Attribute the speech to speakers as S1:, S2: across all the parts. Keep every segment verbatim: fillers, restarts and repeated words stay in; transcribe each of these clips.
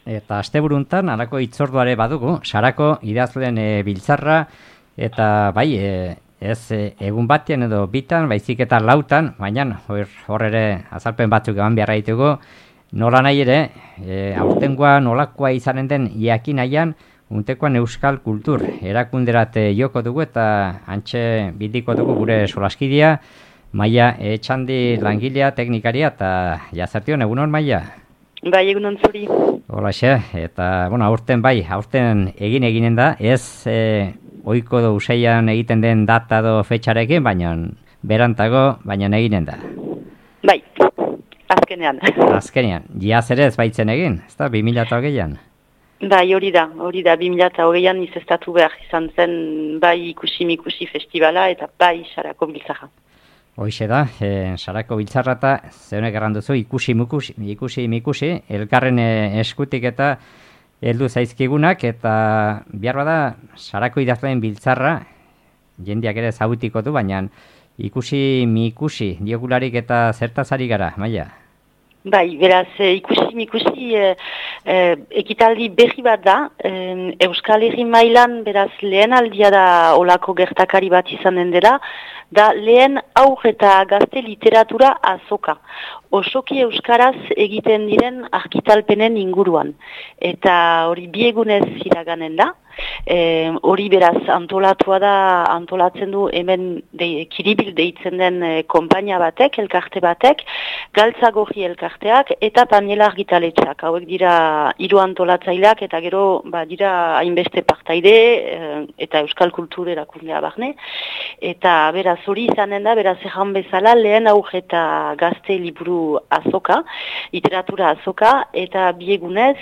S1: eta asteburuntan halako hitzorduare badugu, Sarako idazleen e, biltzarra, eta bai, e, ez e, egun batean edo bitan, baizik eta lautan, baina hor, hor ere azalpen batzuk eman beharra ditugu, nola nahi ere, e, aurtengoa nolakoa izanen den jakin nahian, untekoan euskal kultur erakunderat joko dugu eta antxe bildiko dugu gure solaskidea, Maia Etxandi langilea, teknikaria eta jazartion, egunon Maia?
S2: Bai, egunon zuri.
S1: Holaxe, eta bueno, aurten bai, aurten egin eginen da, ez e, ohiko do usaian egiten den data do fetxarekin, baina berantago, baina eginen da.
S2: Bai, azkenean.
S1: Azkenean, jaz ere ez baitzen egin, ez da, bi mila hogeian?
S2: Bai, hori da, hori da, bi mila hogeian izestatu behar izan zen bai ikusi-mikusi festivala eta bai Sarako biltzarra.
S1: Hoixe da, e, Sarako biltzarra eta zeunek erranduzu ikusi-mikusi, ikusi-mikusi, elkarren eskutik eta heldu zaizkigunak, eta behar bada Sarako idazleen biltzarra, jendeak ere zagutiko du, baina ikusi-mikusi, diogularik eta zertazari gara, Maia?
S2: Bai, beraz, ikusi-mikusi e, e, ekitaldi berri bat da, e, Euskal Herri mailan, beraz, lehen aldia da olako gertakari bat izanen dela, da lehen aur eta gazte literatura azoka. Osoki euskaraz egiten diren argitalpenen inguruan. Eta hori biegunez iraganen da. E, hori beraz antolatua da, antolatzen du hemen de, kiribil deitzen den e, konpainia batek, elkarte batek, galtzagorri elkarteak eta panela argitaletxak. Hauek dira hiru antolatzaileak eta gero ba, dira hainbeste partaide e, eta euskal kultur erakundea barne. Eta beraz hori izanen da, beraz erran bezala lehen aur eta gazte liburu azoka, literatura azoka, eta biegunez,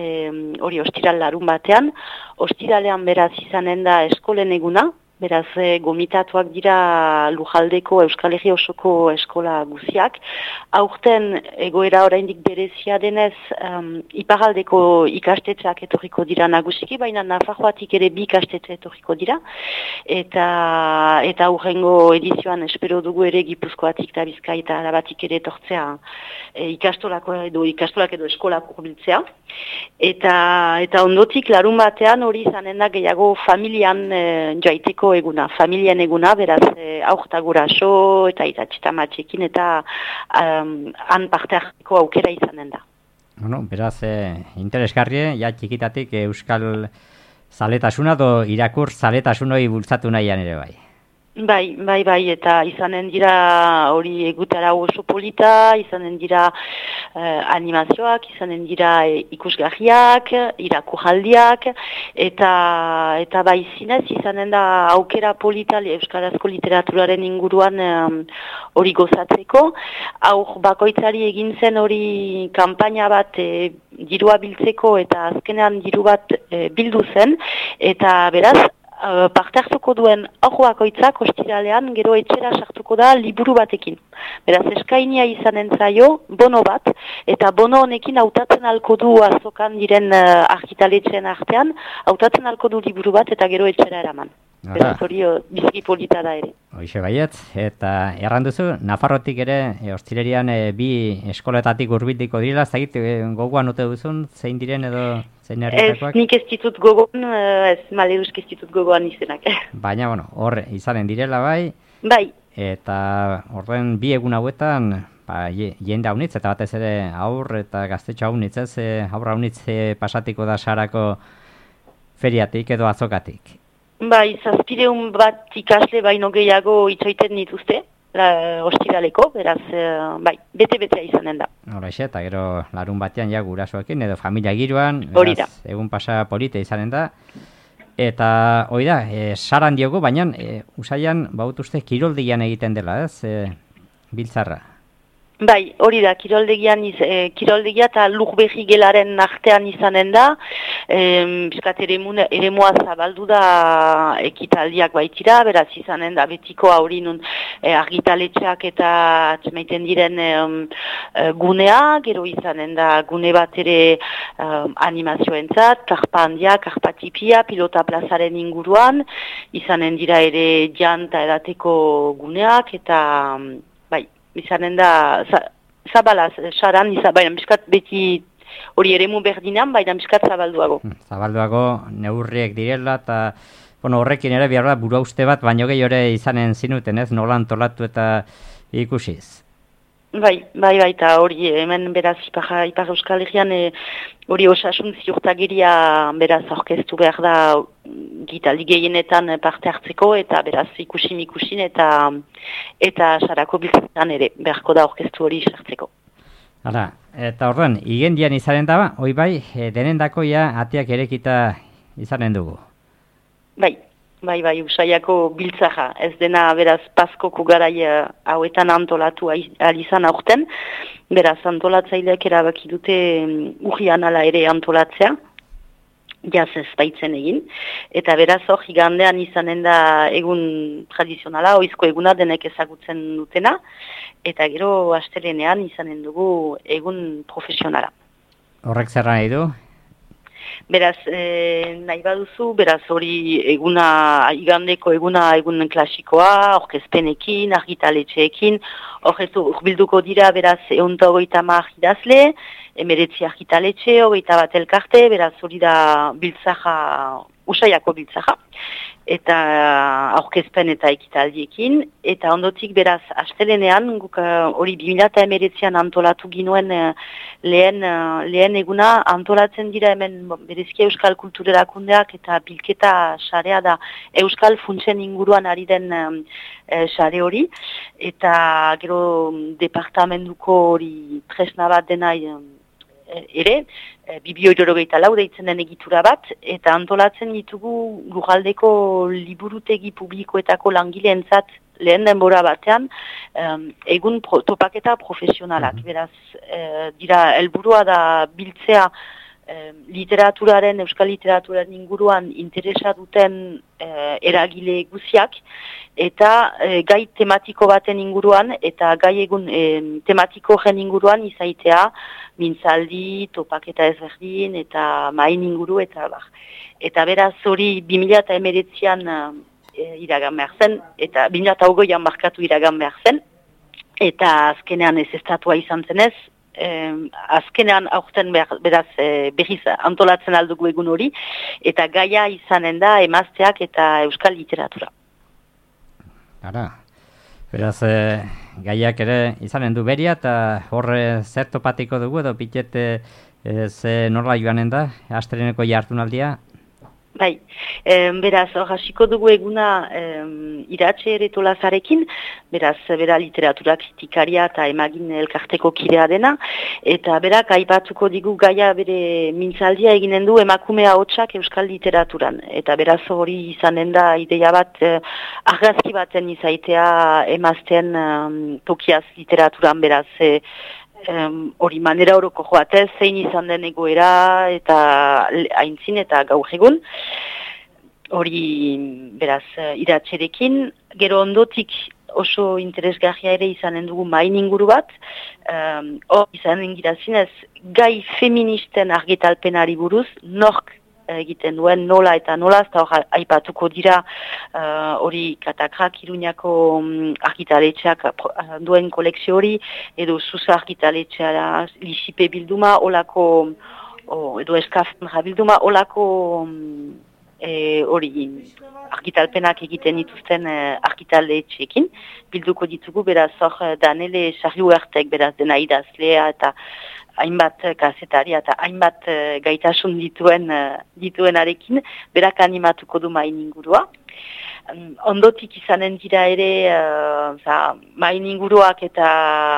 S2: hori e, ostiral larun batean, ostiralean beraz izanen da eskolen eguna, beraz e, gomitatuak dira Lujaldeko Euskal Herri osoko eskola guziak. Aurten egoera oraindik berezia denez um, iparaldeko ikastetxeak etorriko dira nagusiki, baina Nafarroatik ere bi ikastetxe etorriko dira. Eta eta hurrengo edizioan espero dugu ere Gipuzkoatik eta Bizkai eta Arabatik ere etortzea e, ikastolako edo ikastolak edo eskolak hurbiltzea. Eta, eta ondotik larun batean hori izanen da gehiago familian e, jaiteko eguna, familian eguna, beraz e, aurta guraso eta itatxita matxekin eta um, han parte hartzeko aukera izanen da.
S1: Bueno, beraz, e, interesgarrie, ja txikitatik euskal zaletasuna do irakur zaletasunoi bultzatu nahian ere bai.
S2: Bai, bai, bai, eta izanen dira hori egutara oso polita, izanen dira eh, animazioak, izanen dira eh, ikusgarriak, irakurraldiak, eta eta bai zinez izanen da aukera polita euskarazko literaturaren inguruan hori eh, gozatzeko. Aur bakoitzari egin zen hori kanpaina bat eh, dirua biltzeko eta azkenean diru bat eh, bildu zen, eta beraz, Uh, parte hartuko duen aurroakoitzak ostiralean gero etxera sartuko da liburu batekin. Beraz, eskainia izanen zaio, bono bat, eta bono honekin hautatzen alko du azokan diren uh, argitaletxeen artean, hautatzen alko du liburu bat eta gero etxera eraman. Beraz, hori uh, biziki polita da ere.
S1: Hoixe baiet, eta erranduzu, Nafarrotik ere, e, ostirerian e, bi eskoletatik urbildiko direla, ez dakit e, gogoan ote duzun, zein diren edo zein herritakoak?
S2: Ez, nik ez ditut gogoan, ez malerusk ez ditut gogoan izenak.
S1: Baina, bueno, hor izanen direla bai.
S2: Bai.
S1: Eta horren bi egun hauetan, ba, jende haunitz, eta batez ere aur eta gaztetxo haunitz, ez, e, aurra haunitz e, pasatiko da Sarako feriatik edo azokatik.
S2: Bai, zazpireun bat ikasle baino gehiago itxoiten dituzte, la, ostiraleko, beraz, bai, bete-betea izanen da.
S1: Horaixe, eta gero larun batean ja gurasoekin, edo familia giroan,
S2: beraz,
S1: egun pasa polite izanen da. Eta, hoi da, e, saran diogu, baina e, usaian, bautuzte, kiroldegian egiten dela, ez, e, biltzarra.
S2: Bai, hori da, kiroldegian iz, e, kiroldegia eta lurberri gelaren artean izanen da, e, bizkat ere moa zabaldu da ekitaldiak baitira, beraz izanen da betiko hori nun e, argitaletxeak eta atxemaiten diren e, e, gunea, gero izanen da gune bat ere e, animazioentzat, karpa handia, karpa tipia, pilota plazaren inguruan, izanen dira ere janta edateko guneak eta bai, izanen da, zabala, saran, izanen, baina, miskat beti hori eremu berdinan, baina miskat zabalduago.
S1: Zabalduago neurriek direla, eta bueno, horrekin ere behar da burua uste bat, baino gehiore izanen zinuten, ez? Nola antolatu eta ikusiz?
S2: Bai, bai, bai, eta hori hemen beraz Ipar, Ipar Euskal Herrian e, hori osasun ziurtagiria beraz aurkeztu behar da gitaldi gehienetan parte hartzeko eta beraz ikusin ikusin eta eta sarako biltzetan ere beharko da aurkeztu hori sartzeko.
S1: Hala, eta orduan, igendian izanen daba, hoi bai, e, denendako ja ateak erekita izanen dugu.
S2: Bai. Bai, bai, usaiako biltzaja, ez dena beraz paskoko garai hauetan antolatu alizan aurten, beraz antolatzaileak erabaki dute urrian ala ere antolatzea, jaz ez baitzen egin, eta beraz hor igandean izanen da egun tradizionala, oizko eguna denek ezagutzen dutena, eta gero astelenean izanen dugu egun profesionala.
S1: Horrek zerra nahi du?
S2: Beraz, e, nahi baduzu, beraz hori eguna, igandeko eguna egun klasikoa, orkezpenekin, argitaletxeekin, horretu urbilduko dira, beraz, eunta hogeita mar idazle, emeretzi argitaletxe, hogeita bat elkarte, beraz hori da biltzaja, usaiako biltzaja, eta aurkezpen eta ekitaldiekin, eta ondotik beraz, astelenean, guk hori bi mila emeretzian antolatu ginuen lehen, lehen eguna, antolatzen dira hemen berezki Euskal Kulturerakundeak eta bilketa sarea da Euskal Funtsen inguruan ari den sare hori, eta gero departamentuko hori tresna bat dena ere, bibio irorogeita lau deitzen den egitura bat, eta antolatzen ditugu lugaldeko liburutegi publikoetako langileentzat lehen denbora batean, um, egun pro, topaketa profesionalak. Mm-hmm. Beraz, e, dira, helburua da biltzea e, literaturaren, euskal literaturaren inguruan interesa duten e, eragile guziak, eta e, gai tematiko baten inguruan, eta gai egun e, tematiko gen inguruan izaitea, mintzaldi, topaketa ezberdin, eta main inguru, eta bar. Eta beraz hori bi mila emeretzian e, iragan behar zen, eta bi mila hogeian markatu iragan behar zen, eta azkenean ez estatua izan zenez, e, azkenean aurten behar, beraz e, berriz antolatzen aldugu egun hori, eta gaia izanen da emazteak eta euskal literatura.
S1: Ara. Beraz, e, gaiak ere izanen du beria, eta horre zer topatiko dugu, edo pitete e, ze nola joanen da, astreneko jardunaldia?
S2: Bai, e, beraz, hor hasiko dugu eguna e, iratxe ere tolazarekin, beraz, bera literatura kritikaria eta emagin elkarteko kidea dena, eta berak aipatuko digu gaia bere mintzaldia eginen du emakumea hotsak euskal literaturan, eta beraz hori izanen da ideia bat, e, argazki baten izaitea emazten um, tokiaz literaturan, beraz, e, hori um, manera horoko joatez, zein izan den egoera eta aintzin eta gaur egun. Hori, beraz, iratxerekin, gero ondotik oso interesgarria ere izanen dugu main inguru bat, um, hor izanen girazinez, gai feministen argitalpenari buruz, nork egiten duen nola eta nola, eta hor aipatuko dira hori uh, Katakrak Iruñako um, argitaletxeak uh, duen kolekzio hori, edo Zuza argitaletxeara Lisipe bilduma, olako, oh, edo Eskafenra bilduma, olako um, e, hori argitalpenak egiten dituzten uh, argitaletxeekin, bilduko ditugu, beraz hor Danele Sarriuertek, beraz dena idazlea eta hainbat kazetaria eta hainbat uh, gaitasun dituen uh, dituenarekin, berak animatuko du main ingurua. Um, ondotik izanen dira ere, uh, main inguruak eta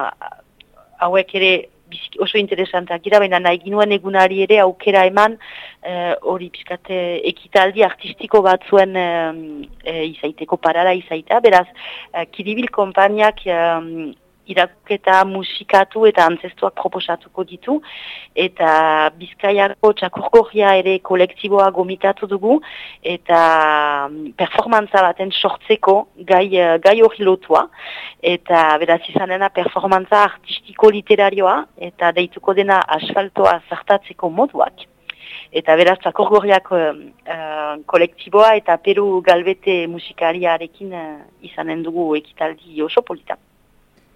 S2: hauek ere oso interesantak dira, baina nahi ginuen egunari ere aukera eman hori uh, pixkate ekitaldi artistiko batzuen uh, uh, izaiteko parada izaitea, beraz, uh, Kiribil konpainiak um, iraketa musikatu eta antzestuak proposatuko ditu, eta Bizkaiako txakurgorria ere kolektiboa gomitatu dugu, eta performantza baten sortzeko gai, gai hori lotua, eta beraz izanena performantza artistiko literarioa, eta deituko dena asfaltoa zartatzeko moduak. Eta beraz txakurgorriak uh, kolektiboa eta Peru Galbete musikariarekin uh, izanen dugu ekitaldi oso polita.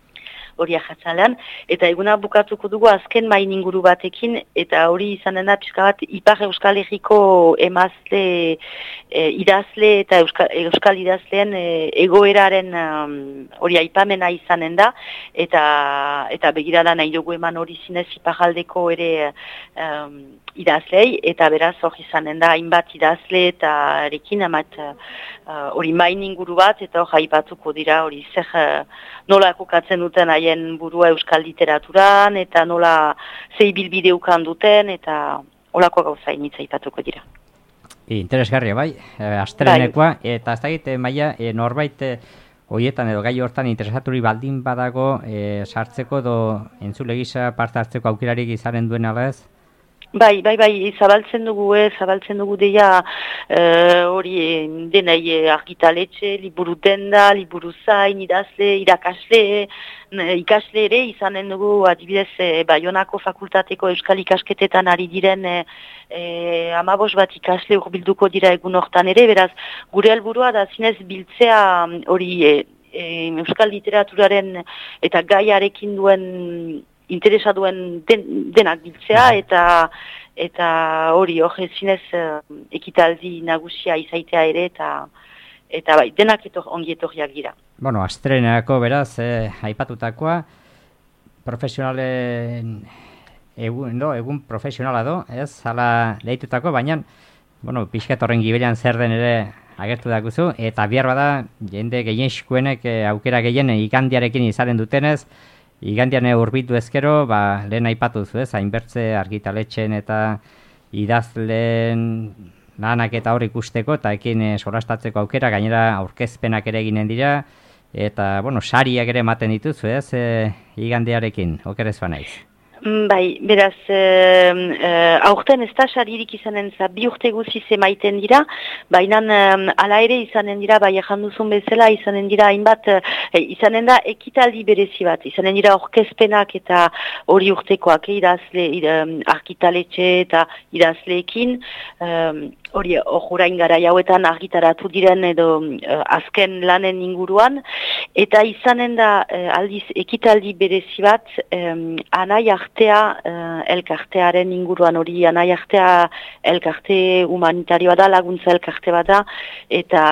S2: hori ahatzalean, eta eguna bukatuko dugu azken main inguru batekin, eta hori izanen da pixka bat Ipar Euskal Herriko emazle e, idazle eta Euskal, Euskal idazleen e, egoeraren hori um, aipamena izanen da, eta, eta begirada nahi dugu eman hori zinez Iparraldeko ere um, idazlei, eta beraz hori izanen da hainbat idazle eta erekin amat hori uh, main inguru bat, eta hori aipatuko dira hori zer uh, nola kokatzen duten haien burua euskal literaturan, eta nola zei bilbide ukan duten, eta holako gauza initza aipatuko dira.
S1: Interesgarria bai, e, astelenekoa, bai. Eta ez dakit, Maia, e, norbait e, horietan edo gai hortan interesaturi baldin badago e, sartzeko edo entzule gisa parte hartzeko aukerarik izanen duen ala ez?
S2: Bai, bai, bai, zabaltzen dugu, eh, zabaltzen dugu deia hori eh, denei eh, argitaletxe, liburu denda, liburu zain, idazle, irakasle, eh, ikasle ere, izanen dugu adibidez eh, Baionako fakultateko euskal ikasketetan ari diren eh, eh, amabos bat ikasle urbilduko dira egun hortan ere, beraz, gure helburua da zinez biltzea hori eh, eh, euskal literaturaren eta gaiarekin duen interesa duen den, denak biltzea, eta eta hori hori zinez uh, ekitaldi nagusia izaitea ere, eta eta bai, denak etor, ongi etorriak dira.
S1: Bueno, astrenerako beraz, eh, aipatutakoa, profesionalen egun, no, egun profesionala do, ez, hala lehitutako, baina, bueno, pixkat horren gibelian zer den ere agertu dakuzu, eta bihar bada, jende gehien eskuenek eh, aukera gehien igandiarekin izaren dutenez, igandian urbitu ezkero, ba, lehen aipatu zu, ez, hainbertze argitaletxen eta idazleen lanak eta hor ikusteko, eta ekin e, solastatzeko aukera, gainera aurkezpenak ere eginen dira, eta, bueno, sariak ere ematen dituzu, ez, e, igandiarekin, okerez ba naiz.
S2: Bai, beraz, e, e, aurten ez da saririk izanen za, bi urte guziz emaiten dira, baina ala ere izanen dira, bai janduzun bezala, izanen dira hainbat, e, izanen da ekitaldi berezi bat, izanen dira orkezpenak eta hori urtekoak, e, idazle, id, argitaletxe eta idazleekin, e, hori orain garai hauetan argitaratu diren edo uh, azken lanen inguruan, eta izanen da uh, aldiz ekitaldi berezi bat um, anai artea uh, elkartearen inguruan, hori anai artea elkarte humanitarioa da, laguntza elkarte bat da, eta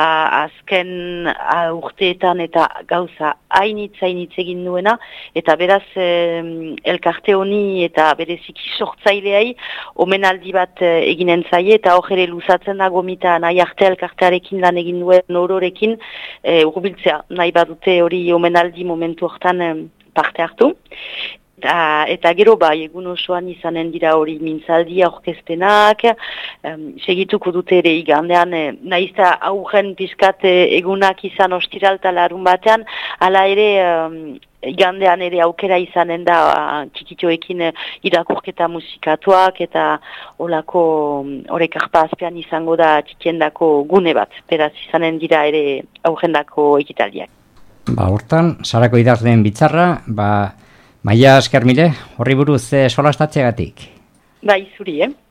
S2: azken uh, urteetan eta gauza hainitz hainitz egin duena, eta beraz um, elkarte honi eta bereziki sortzaileai omenaldi bat uh, eginen zaie, eta hor ere luzatzen da gomita nahi arte elkartearekin lan egin duen nororekin e, urbiltzea nahi badute hori omenaldi momentu hortan e, parte hartu. Eta, eta gero bai, egun osoan izanen dira hori mintzaldi aurkezpenak, um, segituko dute ere igandean, e, nahizta aurren pizkat e, egunak izan ostiralta larun batean, ala ere um, igandean ere aukera izanen da txikitxoekin irakurketa musikatuak eta olako horrek arpa azpean izango da txikiendako gune bat, beraz izanen dira ere aurrendako ekitaldiak.
S1: Ba, hortan, Sarako idazleen bitzarra, ba, Maia esker mile, horri buruz eh, solastatzeagatik.
S2: Bai, zuri, eh?